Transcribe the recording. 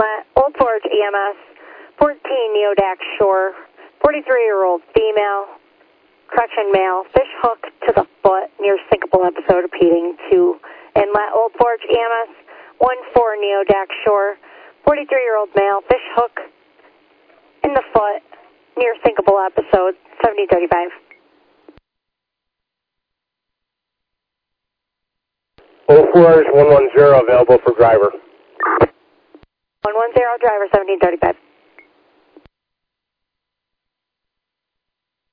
Inlet, Old Forge EMS, 14 Neodax Shore, 43-year-old female, correction male, fish hook to the foot near syncopal episode repeating to Inlet, Old Forge EMS, 14 Neodax Shore, 43-year-old male, fish hook in the foot near syncopal episode 7035. Old Forge 110 available for driver. 110 driver 1735.